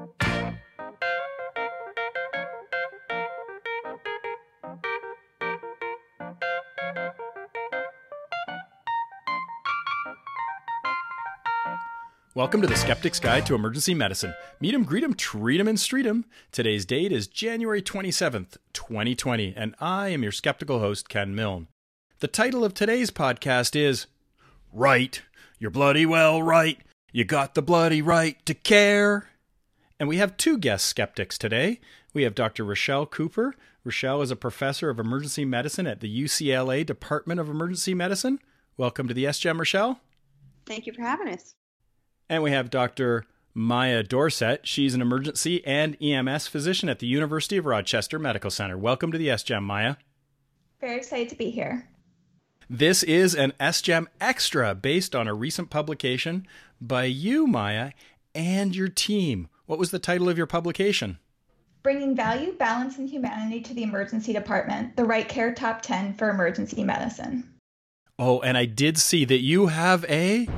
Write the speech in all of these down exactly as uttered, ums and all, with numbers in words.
Welcome to the Skeptic's Guide to Emergency Medicine. Meet 'em, greet 'em, treat 'em, and street 'em. Today's date is January twenty-seventh, twenty twenty, and I am your skeptical host, Ken Milne. The title of today's podcast is Right, You're Bloody Well Right, You Got the Bloody Right to Care. And we have two guest skeptics today. We have Doctor Rochelle Cooper. Rochelle is a professor of emergency medicine at the U C L A Department of Emergency Medicine. Welcome to the S G E M, Rochelle. Thank you for having us. And we have Doctor Maya Dorsett. She's an emergency and E M S physician at the University of Rochester Medical Center. Welcome to the S G E M, Maya. Very excited to be here. This is an S G E M Extra based on a recent publication by you, Maya, and your team. What was the title of your publication? Bringing Value, Balance, and Humanity to the Emergency Department, the Right Care Top ten for Emergency Medicine. Oh, and I did see that you have a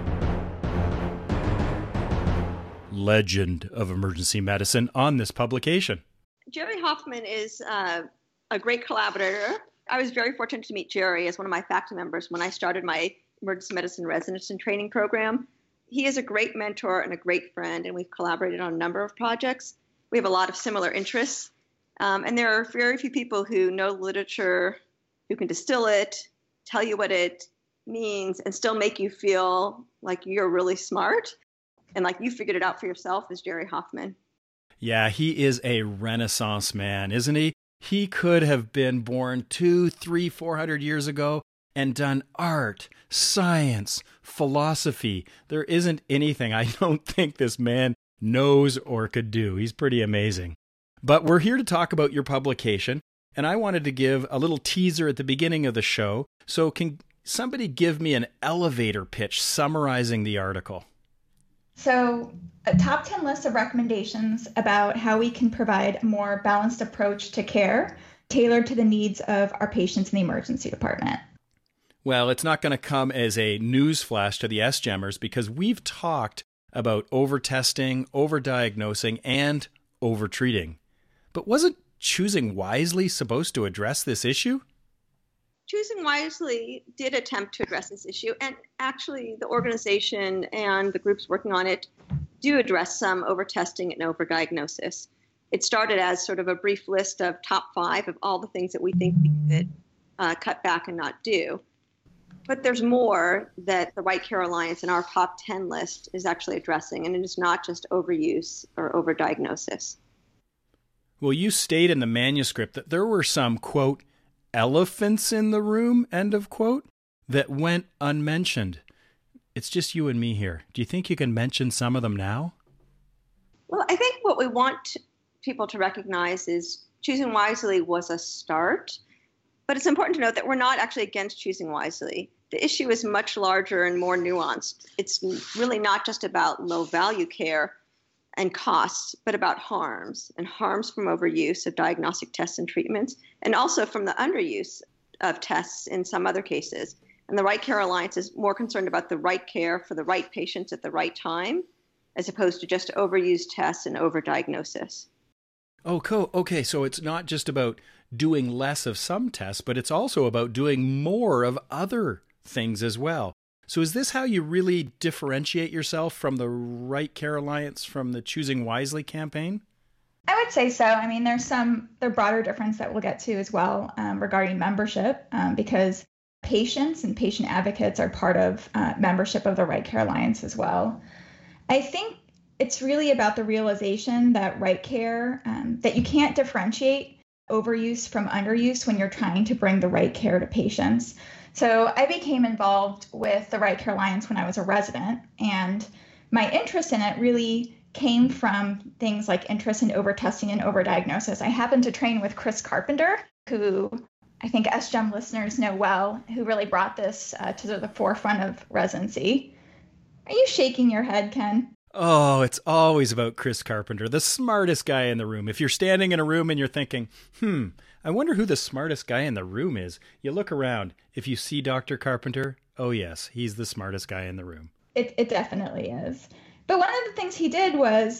legend of emergency medicine on this publication. Jerry Hoffman is uh, a great collaborator. I was very fortunate to meet Jerry as one of my faculty members when I started my emergency medicine residence and training program. He is a great mentor and a great friend, and we've collaborated on a number of projects. We have a lot of similar interests, um, and there are very few people who know literature, who can distill it, tell you what it means, and still make you feel like you're really smart. And like you figured it out for yourself is Jerry Hoffman. Yeah, he is a Renaissance man, isn't he? He could have been born two, three, four hundred years ago and done art, science, philosophy. There isn't anything I don't think this man knows or could do. He's pretty amazing. But we're here to talk about your publication, and I wanted to give a little teaser at the beginning of the show. So can somebody give me an elevator pitch summarizing the article? So a top ten list of recommendations about how we can provide a more balanced approach to care tailored to the needs of our patients in the emergency department. Well, it's not going to come as a news flash to the S G E Mers because we've talked about over-testing, over-diagnosing, and over-treating. But wasn't Choosing Wisely supposed to address this issue? Choosing Wisely did attempt to address this issue, and actually the organization and the groups working on it do address some over-testing and over-diagnosis. It started as sort of a brief list of top five of all the things that we think we could uh, cut back and not do. But there's more that the Right Care Alliance and our top ten list is actually addressing, and it is not just overuse or over-diagnosis. Well, you state in the manuscript that there were some, quote, elephants in the room, end of quote, that went unmentioned. It's just you and me here. Do you think you can mention some of them now? Well, I think what we want people to recognize is Choosing Wisely was a start, but it's important to note that we're not actually against Choosing Wisely. The issue is much larger and more nuanced. It's really not just about low-value care and costs, but about harms, and harms from overuse of diagnostic tests and treatments, and also from the underuse of tests in some other cases. And the Right Care Alliance is more concerned about the right care for the right patients at the right time, as opposed to just overused tests and overdiagnosis. Oh, cool. Okay, so it's not just about doing less of some tests, but it's also about doing more of other things as well. So is this how you really differentiate yourself from the Right Care Alliance from the Choosing Wisely campaign? I would say so. I mean, there's some the broader difference that we'll get to as well um, regarding membership, um, because patients and patient advocates are part of uh, membership of the Right Care Alliance as well. I think it's really about the realization that right care, um, that you can't differentiate overuse from underuse when you're trying to bring the right care to patients. So I became involved with the Right Care Alliance when I was a resident, and my interest in it really came from things like interest in over-testing and over-diagnosis. I happened to train with Chris Carpenter, who I think S G E M listeners know well, who really brought this uh, to the forefront of residency. Are you shaking your head, Ken? Oh, it's always about Chris Carpenter, the smartest guy in the room. If you're standing in a room and you're thinking, hmm, I wonder who the smartest guy in the room is, you look around. If you see Doctor Carpenter, oh yes, he's the smartest guy in the room. It, it definitely is. But one of the things he did was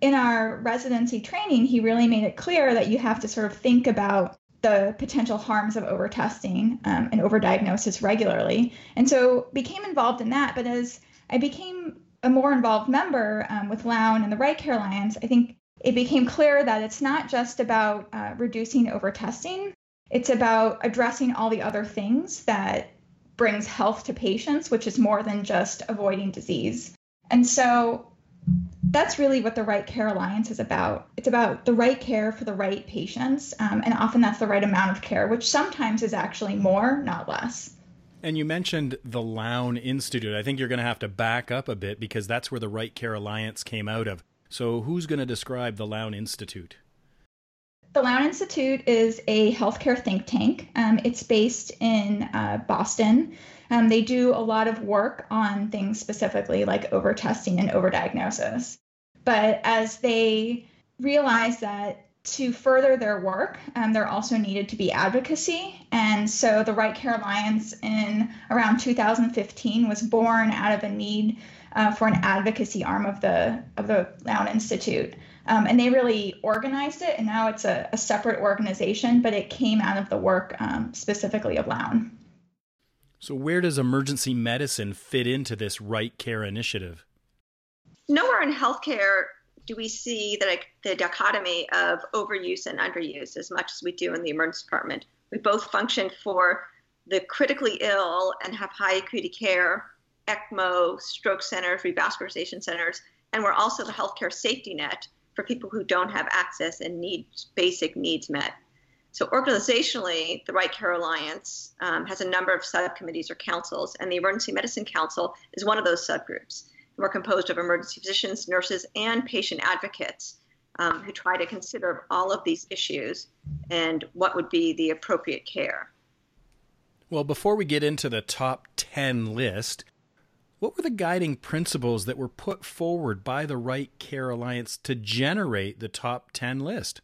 in our residency training, he really made it clear that you have to sort of think about the potential harms of overtesting um, and overdiagnosis regularly. And so became involved in that. But as I became a more involved member um, with Lown and the Right Care Alliance, I think it became clear that it's not just about uh, reducing overtesting. It's about addressing all the other things that brings health to patients, which is more than just avoiding disease. And so that's really what the Right Care Alliance is about. It's about the right care for the right patients. Um, and often that's the right amount of care, which sometimes is actually more, not less. And you mentioned the Lown Institute. I think you're going to have to back up a bit because that's where the Right Care Alliance came out of. So who's going to describe the Lown Institute? The Lown Institute is a healthcare think tank. Um, it's based in uh, Boston. Um, they do a lot of work on things specifically like overtesting and overdiagnosis. But as they realized that to further their work, um, there also needed to be advocacy. And so the Right Care Alliance in around two thousand fifteen was born out of a need uh, for an advocacy arm of the of the Lown Institute. Um, and they really organized it, and now it's a, a separate organization, but it came out of the work um, specifically of Lown. So where does emergency medicine fit into this Right Care initiative? Nowhere in healthcare do we see the, the dichotomy of overuse and underuse as much as we do in the emergency department. We both function for the critically ill and have high acuity care, ECMO, stroke centers, revascularization centers, and we're also the healthcare safety net for people who don't have access and need basic needs met. So organizationally, the Right Care Alliance um, has a number of subcommittees or councils, and the Emergency Medicine Council is one of those subgroups. We're composed of emergency physicians, nurses, and patient advocates um, who try to consider all of these issues and what would be the appropriate care. Well, before we get into the top ten list, what were the guiding principles that were put forward by the Right Care Alliance to generate the top ten list?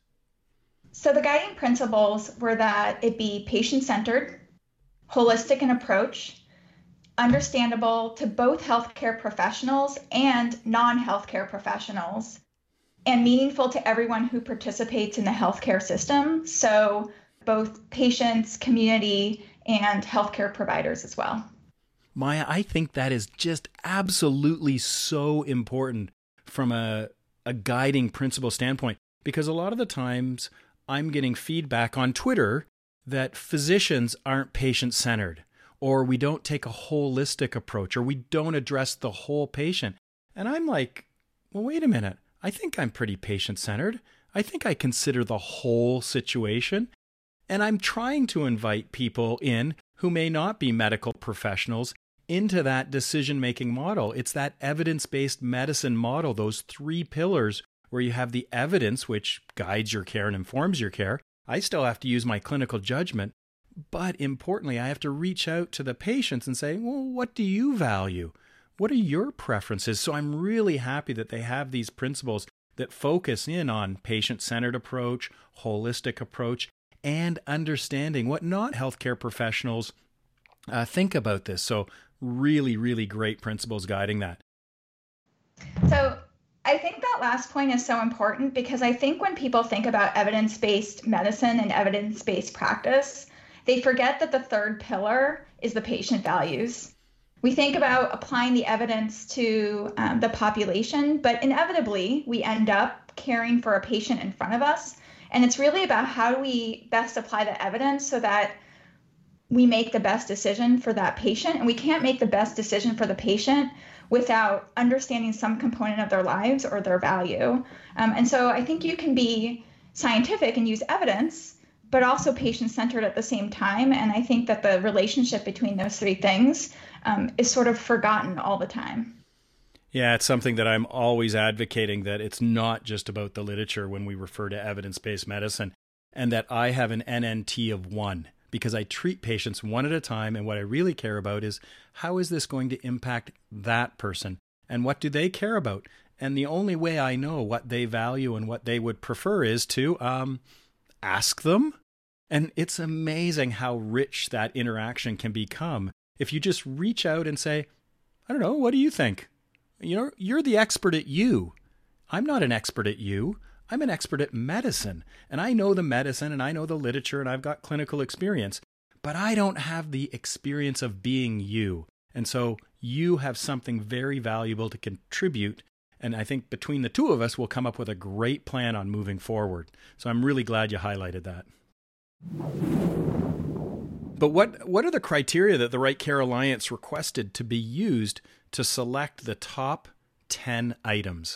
So the guiding principles were that it be patient-centered, holistic in approach, understandable to both healthcare professionals and non-healthcare professionals, and meaningful to everyone who participates in the healthcare system. So both patients, community, and healthcare providers as well. Maya, I think that is just absolutely so important from a, a guiding principle standpoint, because a lot of the times I'm getting feedback on Twitter that physicians aren't patient-centered, or we don't take a holistic approach, or we don't address the whole patient. And I'm like, well, wait a minute. I think I'm pretty patient-centered. I think I consider the whole situation. And I'm trying to invite people in who may not be medical professionals into that decision-making model. It's that evidence-based medicine model, those three pillars where you have the evidence, which guides your care and informs your care. I still have to use my clinical judgment, but importantly, I have to reach out to the patients and say, well, what do you value? What are your preferences? So I'm really happy that they have these principles that focus in on patient-centered approach, holistic approach, and understanding what not healthcare professionals uh, think about this. So really, really great principles guiding that. So I think that last point is so important because I think when people think about evidence-based medicine and evidence-based practice, they forget that the third pillar is the patient values. We think about applying the evidence to um, the population, but inevitably we end up caring for a patient in front of us. And it's really about how do we best apply the evidence so that we make the best decision for that patient. And we can't make the best decision for the patient without understanding some component of their lives or their value. Um, and so I think you can be scientific and use evidence, but also patient-centered at the same time. And I think that the relationship between those three things um, is sort of forgotten all the time. Yeah, it's something that I'm always advocating, that it's not just about the literature when we refer to evidence-based medicine, and that I have an N N T of one because I treat patients one at a time. And what I really care about is how is this going to impact that person and what do they care about? And the only way I know what they value and what they would prefer is to um, ask them. And it's amazing how rich that interaction can become if you just reach out and say, I don't know, what do you think? You know, you're the expert at you. I'm not an expert at you. I'm an expert at medicine, and I know the medicine and I know the literature and I've got clinical experience, but I don't have the experience of being you. And so you have something very valuable to contribute. And I think between the two of us, we'll come up with a great plan on moving forward. So I'm really glad you highlighted that. But what, what are the criteria that the Right Care Alliance requested to be used to select the top ten items?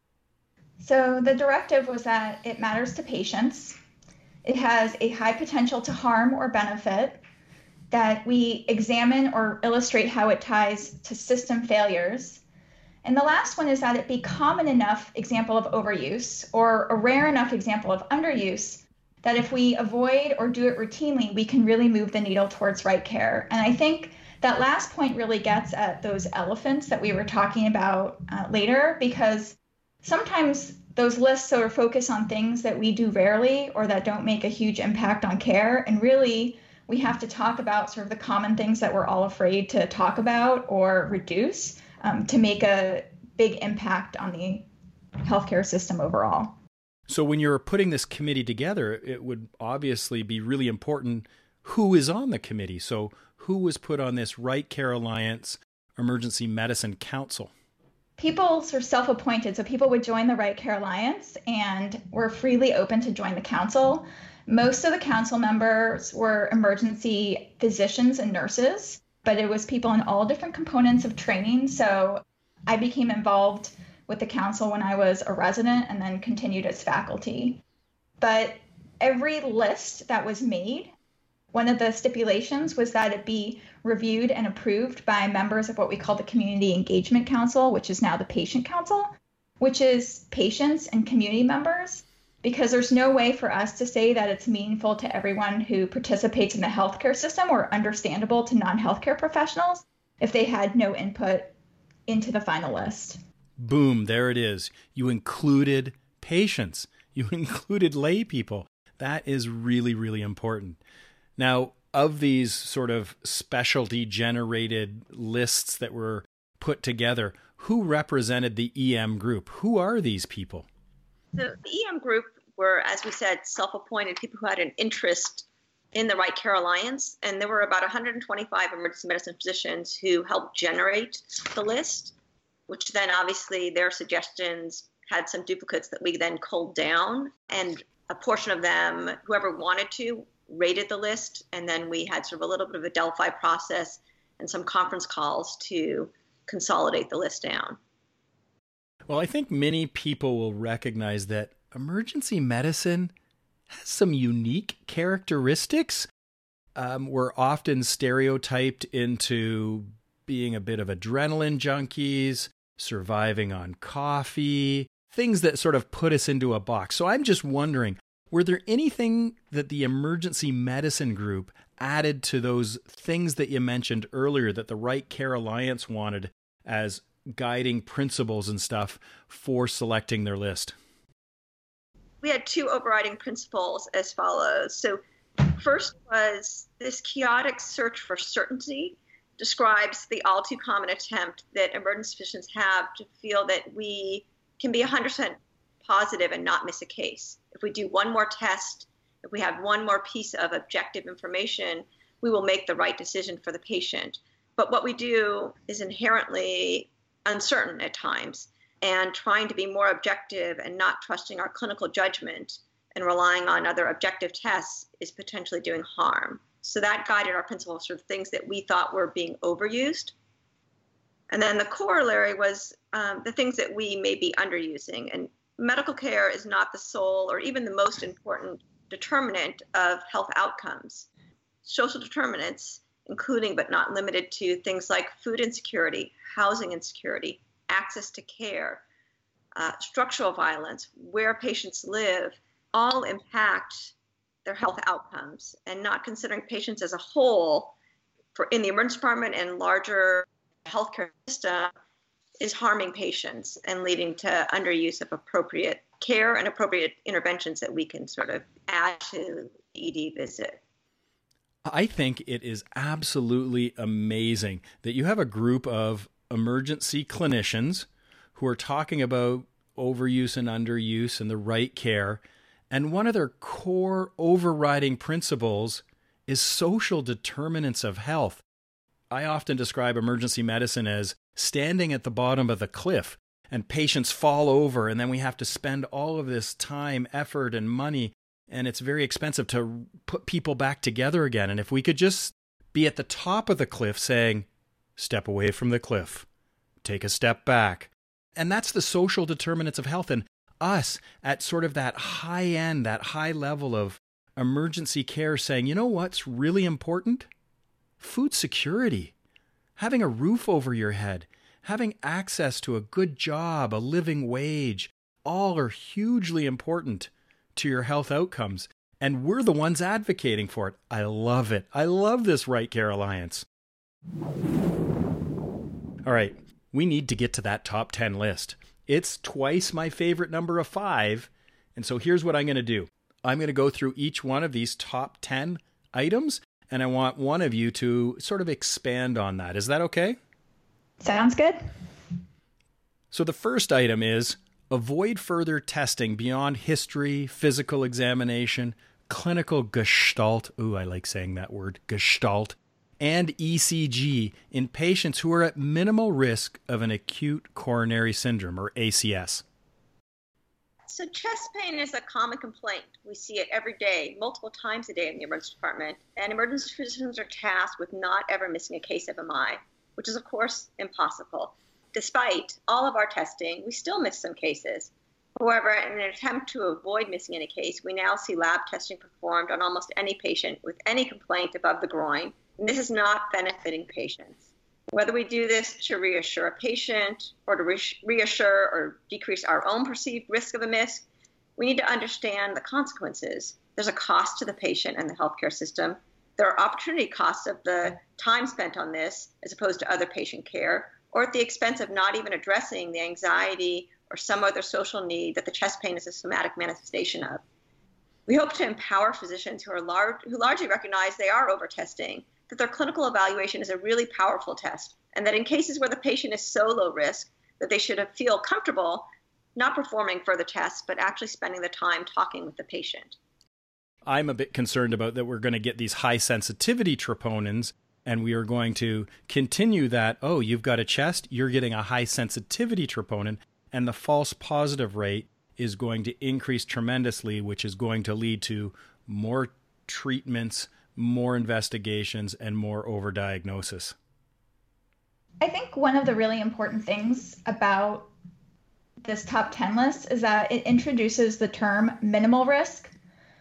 So the directive was that it matters to patients, it has a high potential to harm or benefit, that we examine or illustrate how it ties to system failures. And the last one is that it be common enough example of overuse or a rare enough example of underuse that if we avoid or do it routinely, we can really move the needle towards right care. And I think that last point really gets at those elephants that we were talking about uh, later, because sometimes those lists sort of focus on things that we do rarely or that don't make a huge impact on care. And really, we have to talk about sort of the common things that we're all afraid to talk about or reduce um, to make a big impact on the healthcare system overall. So when you're putting this committee together, it would obviously be really important who is on the committee. So who was put on this Right Care Alliance Emergency Medicine Council? People sort of self-appointed, so people would join the Right Care Alliance and were freely open to join the council. Most of the council members were emergency physicians and nurses, but it was people in all different components of training. So I became involved with the council when I was a resident and then continued as faculty. But every list that was made, one of the stipulations was that it be reviewed and approved by members of what we call the Community Engagement Council, which is now the Patient Council, which is patients and community members, because there's no way for us to say that it's meaningful to everyone who participates in the healthcare system or understandable to non-healthcare professionals if they had no input into the final list. Boom, there it is. You included patients. You included lay people. That is really, really important. Now, of these sort of specialty generated lists that were put together, who represented the E M group? Who are these people? The, the E M group were, as we said, self-appointed people who had an interest in the Right Care Alliance. And there were about one hundred twenty-five emergency medicine physicians who helped generate the list, which then obviously their suggestions had some duplicates that we then culled down. And a portion of them, whoever wanted to, rated the list. And then we had sort of a little bit of a Delphi process and some conference calls to consolidate the list down. Well, I think many people will recognize that emergency medicine has some unique characteristics. Um, we're often stereotyped into being a bit of adrenaline junkies, surviving on coffee, things that sort of put us into a box. So I'm just wondering, were there anything that the emergency medicine group added to those things that you mentioned earlier that the Right Care Alliance wanted as guiding principles and stuff for selecting their list? We had two overriding principles as follows. So first was this chaotic search for certainty describes the all too common attempt that emergency physicians have to feel that we can be one hundred percent positive and not miss a case. If we do one more test, if we have one more piece of objective information, we will make the right decision for the patient. But what we do is inherently uncertain at times, and trying to be more objective and not trusting our clinical judgment and relying on other objective tests is potentially doing harm. So that guided our principles for things that we thought were being overused. And then the corollary was um, the things that we may be underusing. And medical care is not the sole or even the most important determinant of health outcomes. Social determinants, including but not limited to things like food insecurity, housing insecurity, access to care, uh, structural violence, where patients live, all impact their health outcomes. And not considering patients as a whole for in the emergency department and larger healthcare system is harming patients and leading to underuse of appropriate care and appropriate interventions that we can sort of add to the E D visit. I think it is absolutely amazing that you have a group of emergency clinicians who are talking about overuse and underuse and the right care. And one of their core overriding principles is social determinants of health. I often describe emergency medicine as standing at the bottom of the cliff and patients fall over, and then we have to spend all of this time, effort, and money, and it's very expensive to put people back together again. And if we could just be at the top of the cliff saying, step away from the cliff, take a step back. And that's the social determinants of health. And us at sort of that high end, that high level of emergency care saying, you know what's really important? Food security, having a roof over your head, having access to a good job, a living wage, all are hugely important to your health outcomes. And we're the ones advocating for it. I love it. I love this Right Care Alliance. All right, we need to get to that top ten list. It's twice my favorite number of five. And so here's what I'm going to do. I'm going to go through each one of these top ten items, and I want one of you to sort of expand on that. Is that okay? Sounds good. So the first item is avoid further testing beyond history, physical examination, clinical gestalt. Ooh, I like saying that word, gestalt, and E C G in patients who are at minimal risk of an acute coronary syndrome, or A C S. So chest pain is a common complaint. We see it every day, multiple times a day in the emergency department, and emergency physicians are tasked with not ever missing a case of M I, which is, of course, impossible. Despite all of our testing, we still miss some cases. However, in an attempt to avoid missing any case, we now see lab testing performed on almost any patient with any complaint above the groin, and this is not benefiting patients. Whether we do this to reassure a patient or to reassure or decrease our own perceived risk of a miss, we need to understand the consequences. There's a cost to the patient and the healthcare system. There are opportunity costs of the time spent on this as opposed to other patient care, or at the expense of not even addressing the anxiety or some other social need that the chest pain is a somatic manifestation of. We hope to empower physicians who are large, who largely recognize they are over-testing, that their clinical evaluation is a really powerful test, and that in cases where the patient is so low risk that they should feel comfortable not performing further tests, but actually spending the time talking with the patient. I'm a bit concerned about that we're going to get these high sensitivity troponins, and we are going to continue that, oh, you've got a chest, you're getting a high sensitivity troponin, and the false positive rate is going to increase tremendously, which is going to lead to more treatments, more investigations, and more overdiagnosis. I think one of the really important things about this top ten list is that it introduces the term minimal risk.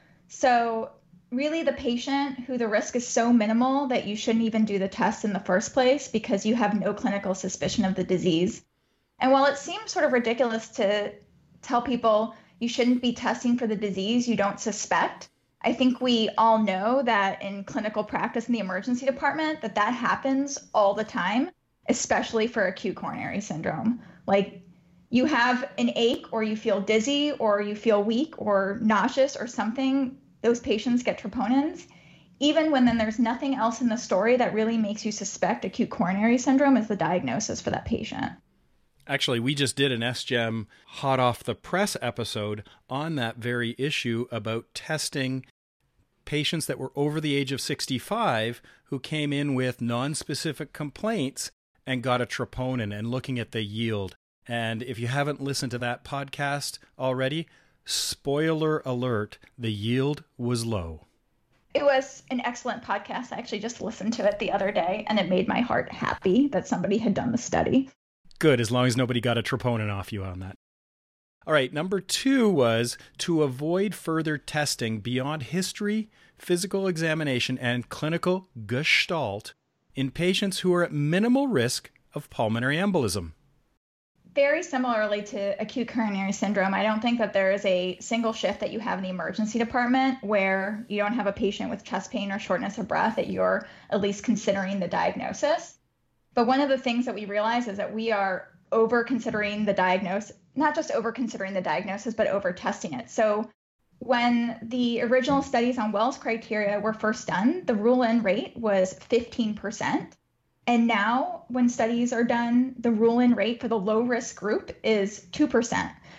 So really the patient who the risk is so minimal that you shouldn't even do the test in the first place because you have no clinical suspicion of the disease. And while it seems sort of ridiculous to tell people you shouldn't be testing for the disease you don't suspect, I think we all know that in clinical practice in the emergency department that that happens all the time, especially for acute coronary syndrome. Like you have an ache or you feel dizzy or you feel weak or nauseous or something, those patients get troponins. Even when then there's nothing else in the story that really makes you suspect acute coronary syndrome is the diagnosis for that patient. Actually, we just did an S G E M hot off the press episode on that very issue about testing patients that were over the age of sixty-five who came in with non-specific complaints and got a troponin, and looking at the yield. And if you haven't listened to that podcast already, spoiler alert, the yield was low. It was an excellent podcast. I actually just listened to it the other day, and it made my heart happy that somebody had done the study. Good, as long as nobody got a troponin off you on that. All right, number two was to avoid further testing beyond history, physical examination, and clinical gestalt in patients who are at minimal risk of pulmonary embolism. Very similarly to acute coronary syndrome, I don't think that there is a single shift that you have in the emergency department where you don't have a patient with chest pain or shortness of breath that you're at least considering the diagnosis. But one of the things that we realize is that we are over considering the diagnosis, not just over considering the diagnosis, but over testing it. So when the original studies on Wells criteria were first done, the rule-in rate was fifteen percent. And now when studies are done, the rule-in rate for the low-risk group is two percent,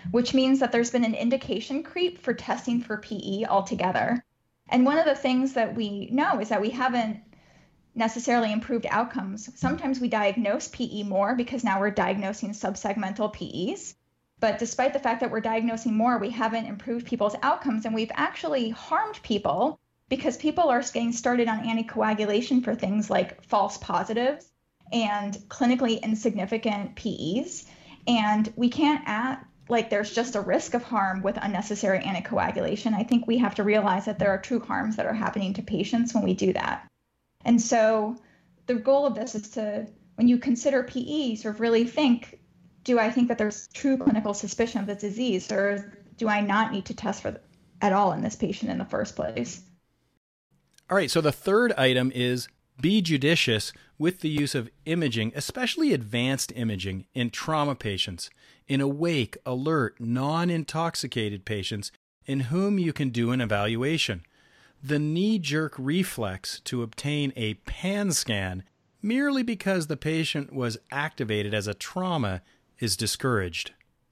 which means that there's been an indication creep for testing for P E altogether. And one of the things that we know is that we haven't necessarily improved outcomes. Sometimes we diagnose P E more because now we're diagnosing subsegmental P Es. But despite the fact that we're diagnosing more, we haven't improved people's outcomes, and we've actually harmed people because people are getting started on anticoagulation for things like false positives and clinically insignificant P Es. And we can't act like there's just a risk of harm with unnecessary anticoagulation. I think we have to realize that there are true harms that are happening to patients when we do that. And so the goal of this is to, when you consider P E, sort of really think, do I think that there's true clinical suspicion of the disease, or do I not need to test for at all in this patient in the first place? All right, so the third item is be judicious with the use of imaging, especially advanced imaging in trauma patients, in awake, alert, non-intoxicated patients in whom you can do an evaluation. The knee-jerk reflex to obtain a PAN scan merely because the patient was activated as a trauma is discouraged.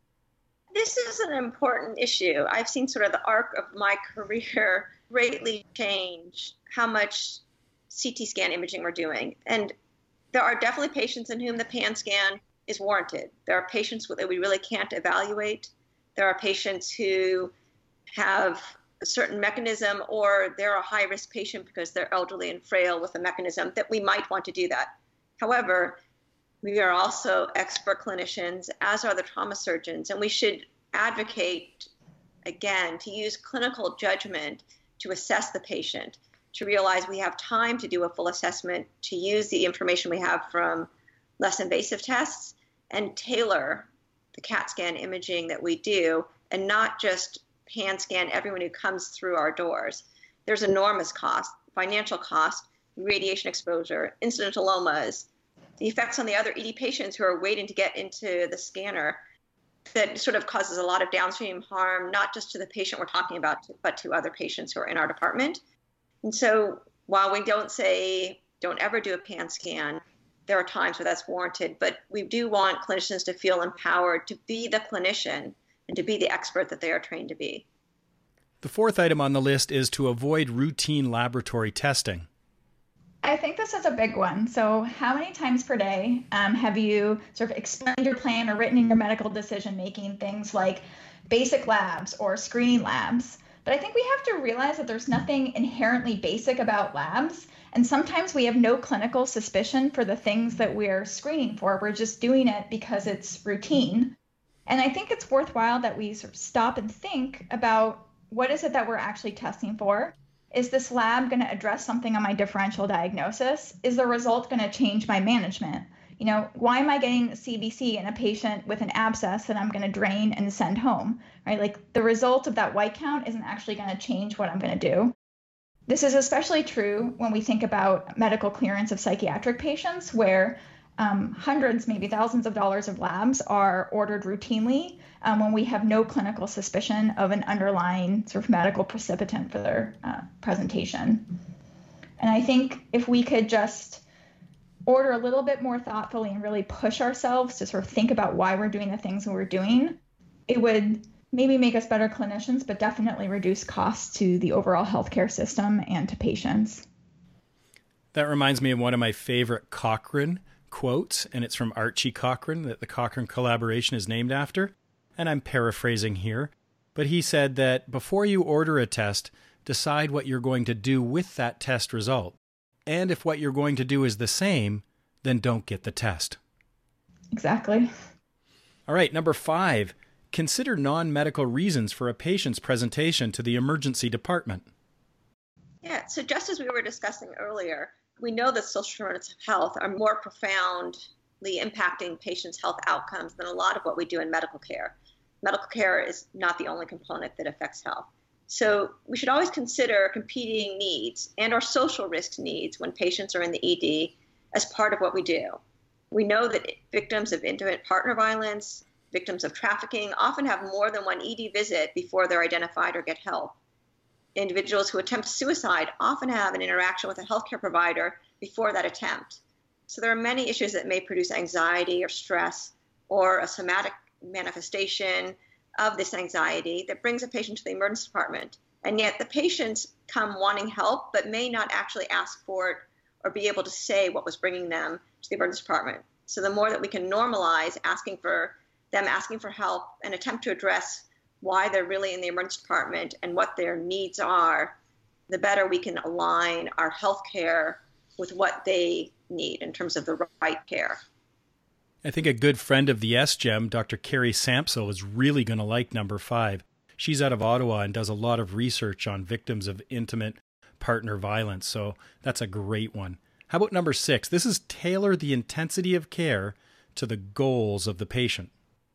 This is an important issue. I've seen sort of the arc of my career greatly change how much C T scan imaging we're doing. And there are definitely patients in whom the PAN scan is warranted. There are patients that we really can't evaluate. There are patients who have a certain mechanism, or they're a high-risk patient because they're elderly and frail with a mechanism that we might want to do that. However, we are also expert clinicians, as are the trauma surgeons, and we should advocate, again, to use clinical judgment to assess the patient, to realize we have time to do a full assessment, to use the information we have from less invasive tests and tailor the CAT scan imaging that we do, and not just PAN scan everyone who comes through our doors. There's enormous cost, financial cost, radiation exposure, incidentallomas, the effects on the other E D patients who are waiting to get into the scanner that sort of causes a lot of downstream harm, not just to the patient we're talking about, but to other patients who are in our department. And so while we don't say don't ever do a PAN scan, there are times where that's warranted, but we do want clinicians to feel empowered to be the clinician and to be the expert that they are trained to be. The fourth item on the list is to avoid routine laboratory testing. I think this is a big one. So how many times per day um, have you sort of explained your plan or written in your medical decision-making things like basic labs or screening labs? But I think we have to realize that there's nothing inherently basic about labs. And sometimes we have no clinical suspicion for the things that we're screening for. We're just doing it because it's routine. And I think it's worthwhile that we sort of stop and think about what is it that we're actually testing for? Is this lab going to address something on my differential diagnosis? Is the result going to change my management? You know, why am I getting C B C in a patient with an abscess that I'm going to drain and send home, right? Like the result of that white count isn't actually going to change what I'm going to do. This is especially true when we think about medical clearance of psychiatric patients, where um, hundreds, maybe thousands of dollars of labs are ordered routinely um, when we have no clinical suspicion of an underlying sort of medical precipitant for their uh, presentation. And I think if we could just order a little bit more thoughtfully and really push ourselves to sort of think about why we're doing the things that we're doing, it would maybe make us better clinicians, but definitely reduce costs to the overall healthcare system and to patients. That reminds me of one of my favorite Cochrane quotes, and it's from Archie Cochrane, that the Cochrane collaboration is named after. And I'm paraphrasing here, but he said that before you order a test, decide what you're going to do with that test result. And if what you're going to do is the same, then don't get the test. Exactly. All right, number five, consider non-medical reasons for a patient's presentation to the emergency department. Yeah, so just as we were discussing earlier, we know that social determinants of health are more profoundly impacting patients' health outcomes than a lot of what we do in medical care. Medical care is not the only component that affects health. So we should always consider competing needs and our social risk needs when patients are in the E D as part of what we do. We know that victims of intimate partner violence, victims of trafficking often have more than one E D visit before they're identified or get help. Individuals who attempt suicide often have an interaction with a healthcare provider before that attempt. So there are many issues that may produce anxiety or stress or a somatic manifestation of this anxiety that brings a patient to the emergency department. And yet the patients come wanting help, but may not actually ask for it or be able to say what was bringing them to the emergency department. So the more that we can normalize asking for them asking for help and attempt to address why they're really in the emergency department and what their needs are, the better we can align our health care with what they need in terms of the right care. I think a good friend of the S G E M, Doctor Carrie Sampsell, is really going to like number five. She's out of Ottawa and does a lot of research on victims of intimate partner violence, so that's a great one. How about number six? This is tailor the intensity of care to the goals of the patient.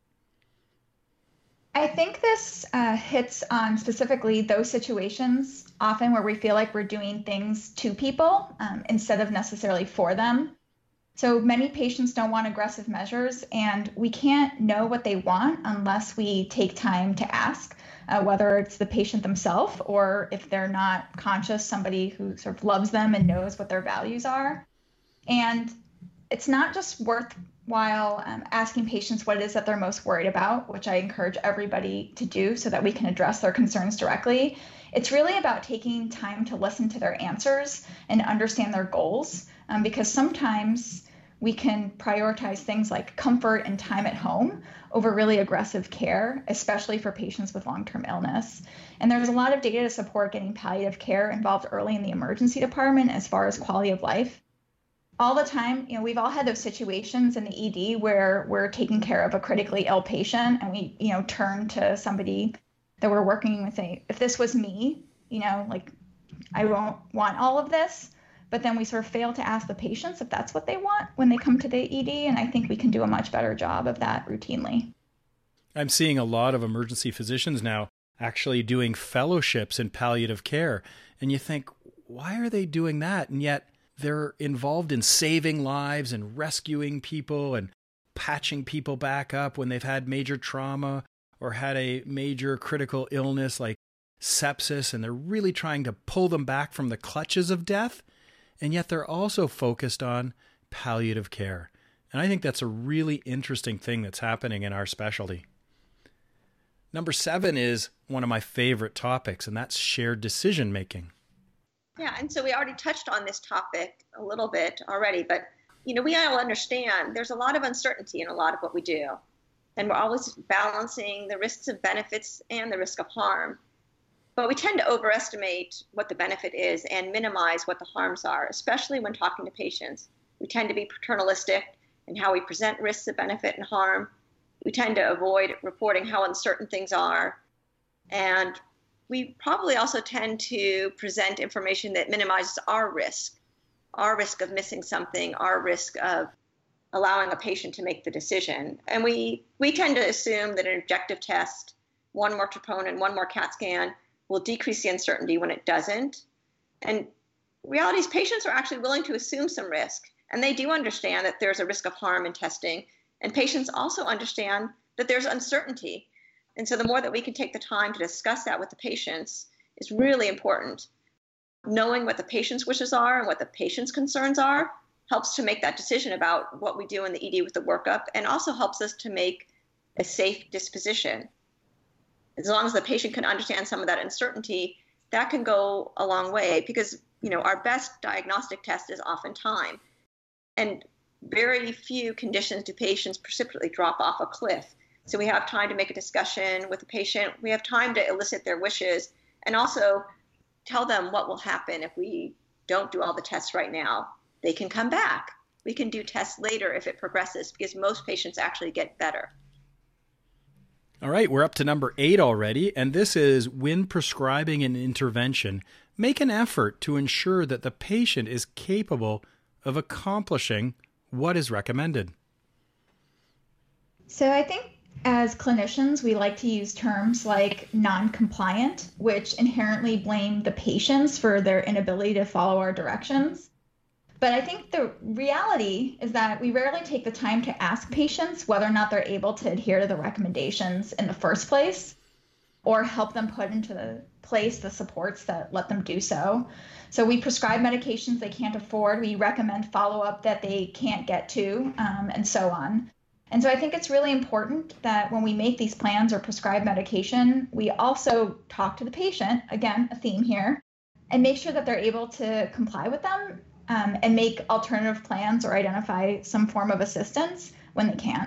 I think this uh, hits on specifically those situations often where we feel like we're doing things to people um, instead of necessarily for them. So many patients don't want aggressive measures, and we can't know what they want unless we take time to ask, uh, whether it's the patient themselves or if they're not conscious, somebody who sort of loves them and knows what their values are. And it's not just worthwhile um, asking patients what it is that they're most worried about, which I encourage everybody to do so that we can address their concerns directly. It's really about taking time to listen to their answers and understand their goals, um, because sometimes we can prioritize things like comfort and time at home over really aggressive care, especially for patients with long-term illness. And there's a lot of data to support getting palliative care involved early in the emergency department as far as quality of life. All the time, you know, we've all had those situations in the E D where we're taking care of a critically ill patient and we, you know, turn to somebody that we're working with, say, if this was me, you know, like I won't want all of this, but then we sort of fail to ask the patients if that's what they want when they come to the E D. And I think we can do a much better job of that routinely. I'm seeing a lot of emergency physicians now actually doing fellowships in palliative care. And you think, why are they doing that? And yet they're involved in saving lives and rescuing people and patching people back up when they've had major trauma or had a major critical illness like sepsis, and they're really trying to pull them back from the clutches of death. And yet they're also focused on palliative care. And I think that's a really interesting thing that's happening in our specialty. Number seven is one of my favorite topics, and that's shared decision making. Yeah, and so we already touched on this topic a little bit already, but you know, we all understand there's a lot of uncertainty in a lot of what we do. And we're always balancing the risks of benefits and the risk of harm. But we tend to overestimate what the benefit is and minimize what the harms are, especially when talking to patients. We tend to be paternalistic in how we present risks of benefit and harm. We tend to avoid reporting how uncertain things are. And we probably also tend to present information that minimizes our risk, our risk of missing something, our risk of allowing a patient to make the decision. And we, we tend to assume that an objective test, one more troponin, one more CAT scan, will decrease the uncertainty when it doesn't. And reality is patients are actually willing to assume some risk. And they do understand that there's a risk of harm in testing. And patients also understand that there's uncertainty. And so the more that we can take the time to discuss that with the patients is really important. Knowing what the patient's wishes are and what the patient's concerns are helps to make that decision about what we do in the E D with the workup, and also helps us to make a safe disposition. As long as the patient can understand some of that uncertainty, that can go a long way, because you know our best diagnostic test is often time. And very few conditions do patients precipitously drop off a cliff. So we have time to make a discussion with the patient. We have time to elicit their wishes and also tell them what will happen if we don't do all the tests right now. They can come back. We can do tests later if it progresses, because most patients actually get better. All right, we're up to number eight already, and this is when prescribing an intervention, make an effort to ensure that the patient is capable of accomplishing what is recommended. So I think as clinicians, we like to use terms like non-compliant, which inherently blame the patients for their inability to follow our directions. But I think the reality is that we rarely take the time to ask patients whether or not they're able to adhere to the recommendations in the first place, or help them put into the place the supports that let them do so. So we prescribe medications they can't afford. We recommend follow-up that they can't get to, um, and so on. And so I think it's really important that when we make these plans or prescribe medication, we also talk to the patient, again, a theme here, and make sure that they're able to comply with them um, and make alternative plans or identify some form of assistance when they can't.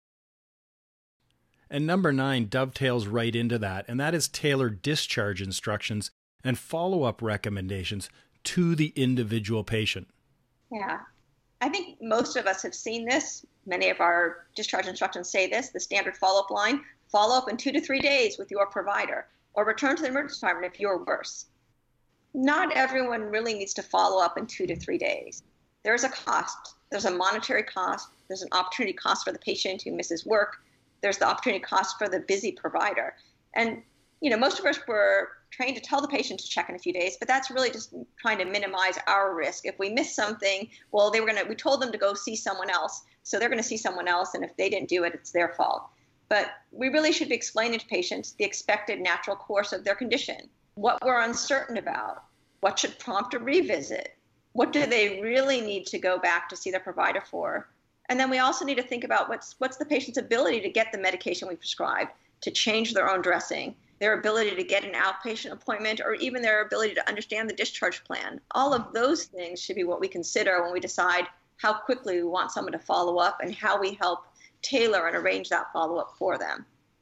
And number nine dovetails right into that, and that is tailored discharge instructions and follow-up recommendations to the individual patient. Yeah. I think most of us have seen this. Many of our discharge instructions say this, the standard follow-up line, follow up in two to three days with your provider, or return to the emergency department if you're worse. Not everyone really needs to follow up in two to three days. There's a cost. There's a monetary cost. There's an opportunity cost for the patient who misses work. There's the opportunity cost for the busy provider. And, you know, most of us were trained to tell the patient to check in a few days, but that's really just trying to minimize our risk. If we miss something, well, they were going to, we told them to go see someone else. So they're going to see someone else. And if they didn't do it, it's their fault. But we really should be explaining to patients the expected natural course of their condition, what we're uncertain about, what should prompt a revisit, what do they really need to go back to see their provider for. And then we also need to think about what's what's the patient's ability to get the medication we prescribe, to change their own dressing, their ability to get an outpatient appointment, or even their ability to understand the discharge plan. All of those things should be what we consider when we decide how quickly we want someone to follow up and how we help tailor and arrange that follow-up for them.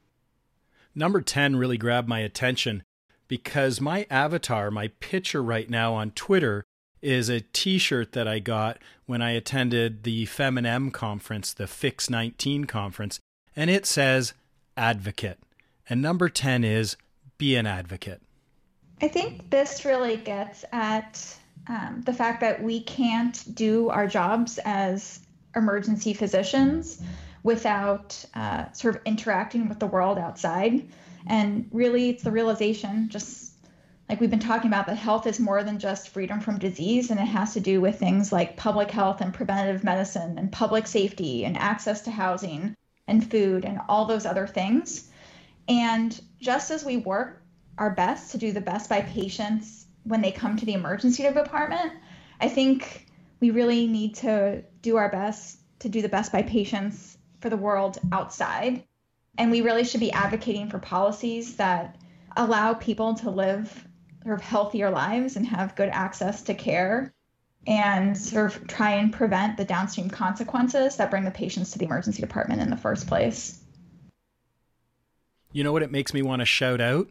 Number ten really grabbed my attention because my avatar, my picture right now on Twitter, is a t-shirt that I got when I attended the FemInM conference, the Fix nineteen conference, and it says advocate. And number ten is be an advocate. I think this really gets at um, the fact that we can't do our jobs as emergency physicians without uh, sort of interacting with the world outside. And really, it's the realization, just like we've been talking about, that health is more than just freedom from disease, and it has to do with things like public health and preventative medicine and public safety and access to housing and food and all those other things. And just as we work our best to do the best by patients when they come to the emergency department, I think we really need to do our best to do the best by patients for the world outside. And we really should be advocating for policies that allow people to live sort of healthier lives and have good access to care, and sort of try and prevent the downstream consequences that bring the patients to the emergency department in the first place. You know what it makes me want to shout out?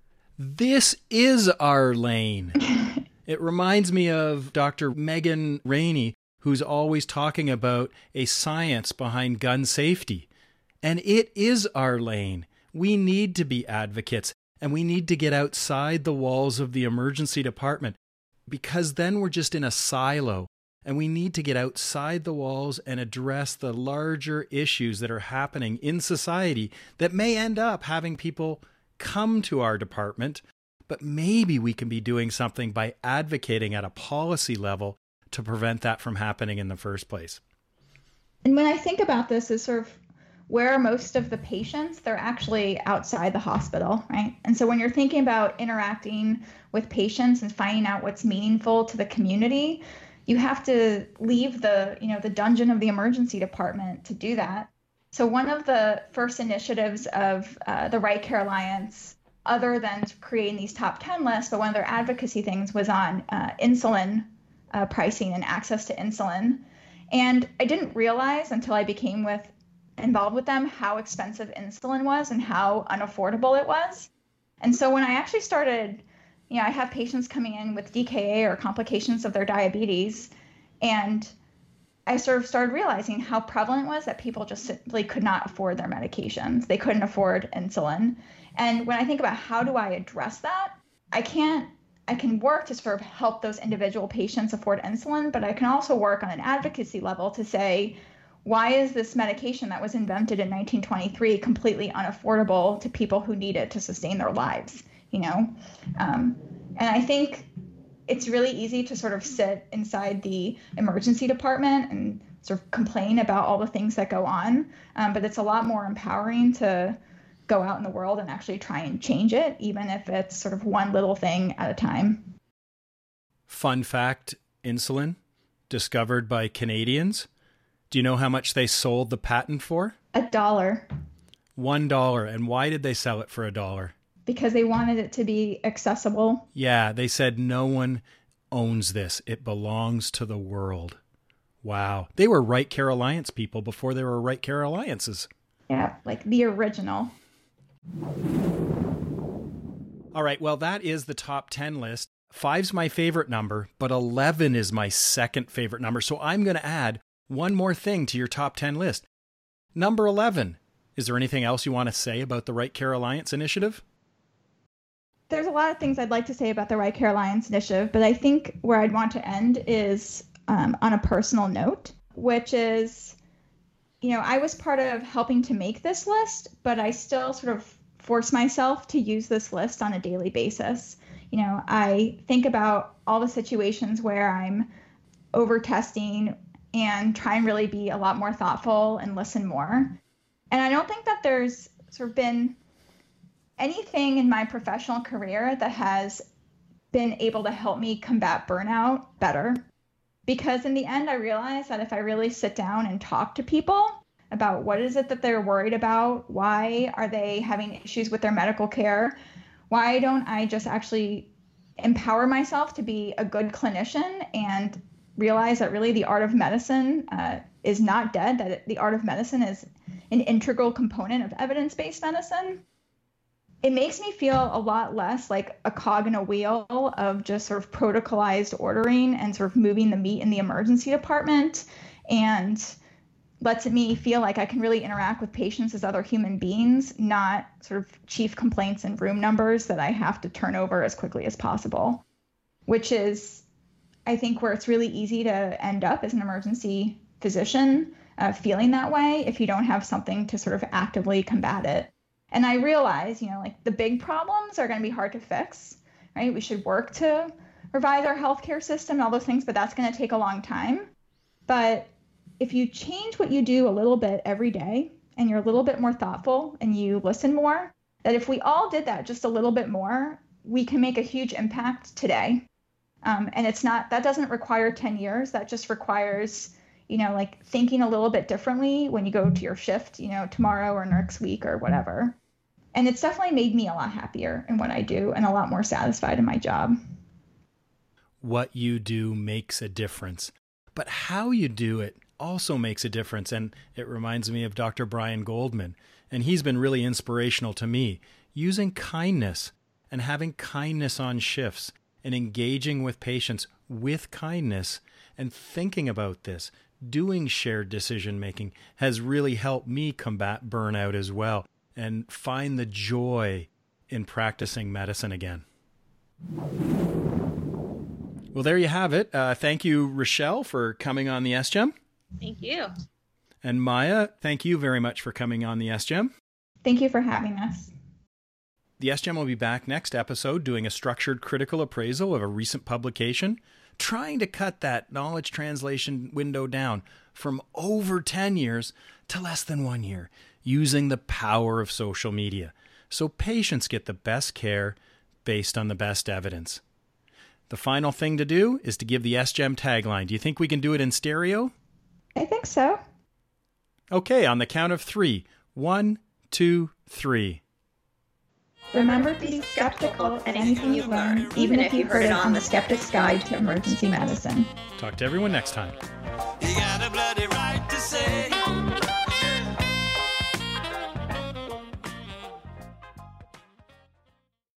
This is our lane. It reminds me of Doctor Megan Rainey, who's always talking about a science behind gun safety. And it is our lane. We need to be advocates, and we need to get outside the walls of the emergency department, because then we're just in a silo, and we need to get outside the walls and address the larger issues that are happening in society that may end up having people come to our department, but maybe we can be doing something by advocating at a policy level to prevent that from happening in the first place. And when I think about this as sort of where are most of the patients, they're actually outside the hospital, right? And so when you're thinking about interacting with patients and finding out what's meaningful to the community, you have to leave the, you know, the dungeon of the emergency department to do that. So one of the first initiatives of uh, the Right Care Alliance, other than creating these top ten lists, but one of their advocacy things was on uh, insulin uh, pricing and access to insulin. And I didn't realize until I became with involved with them how expensive insulin was and how unaffordable it was. And so when I actually started, you know, I have patients coming in with D K A or complications of their diabetes, and I sort of started realizing how prevalent it was that people just simply could not afford their medications. They couldn't afford insulin. And when I think about how do I address that, I can't, I can work to sort of help those individual patients afford insulin, but I can also work on an advocacy level to say, why is this medication that was invented in nineteen twenty-three completely unaffordable to people who need it to sustain their lives, you know? Um, and I think it's really easy to sort of sit inside the emergency department and sort of complain about all the things that go on, um, but it's a lot more empowering to go out in the world and actually try and change it, even if it's sort of one little thing at a time. Fun fact, insulin, discovered by Canadians, Do you know how much they sold the patent for? A dollar. One dollar. And why did they sell it for a dollar? Because they wanted it to be accessible. Yeah, they said no one owns this. It belongs to the world. Wow. They were Right Care Alliance people before there were Right Care Alliances. Yeah, like the original. All right, well, that is the top ten list. Five's my favorite number, but eleven is my second favorite number. So I'm going to add one more thing to your top ten list. Number eleven. Is there anything else you want to say about the Right Care Alliance initiative? There's a lot of things I'd like to say about the Right Care Alliance initiative, but I think where I'd want to end is um, on a personal note, which is, you know, I was part of helping to make this list, but I still sort of force myself to use this list on a daily basis. You know, I think about all the situations where I'm over testing and try and really be a lot more thoughtful and listen more. And I don't think that there's sort of been anything in my professional career that has been able to help me combat burnout better. Because in the end, I realized that if I really sit down and talk to people about what is it that they're worried about, why are they having issues with their medical care, why don't I just actually empower myself to be a good clinician and realize that really the art of medicine uh, is not dead, that the art of medicine is an integral component of evidence-based medicine. It makes me feel a lot less like a cog in a wheel of just sort of protocolized ordering and sort of moving the meat in the emergency department, and lets me feel like I can really interact with patients as other human beings, not sort of chief complaints and room numbers that I have to turn over as quickly as possible, which is, I think, where it's really easy to end up as an emergency physician, uh, feeling that way if you don't have something to sort of actively combat it. And I realize, you know, like the big problems are going to be hard to fix, right? We should work to revise our healthcare system and all those things, but that's going to take a long time. But if you change what you do a little bit every day and you're a little bit more thoughtful and you listen more, that if we all did that just a little bit more, we can make a huge impact today. Um, and it's not, that doesn't require ten years. That just requires, you know, like thinking a little bit differently when you go to your shift, you know, tomorrow or next week or whatever. And it's definitely made me a lot happier in what I do and a lot more satisfied in my job. What you do makes a difference, but how you do it also makes a difference. And it reminds me of Doctor Brian Goldman, and he's been really inspirational to me, using kindness and having kindness on shifts and engaging with patients with kindness and thinking about this. Doing shared decision making has really helped me combat burnout as well and find the joy in practicing medicine again. Well, there you have it. Uh, thank you, Rochelle, for coming on the S G E M. Thank you. And Maya, thank you very much for coming on the S G E M. Thank you for having us. The S G E M will be back next episode doing a structured critical appraisal of a recent publication, trying to cut that knowledge translation window down from over ten years to less than one year, using the power of social media, so patients get the best care based on the best evidence. The final thing to do is to give the S G E M tagline. Do you think we can do it in stereo? I think so. Okay, on the count of three. One, two, three. Remember to be skeptical of anything you learn, even if you've heard it on The Skeptic's Guide to Emergency Medicine. Talk to everyone next time.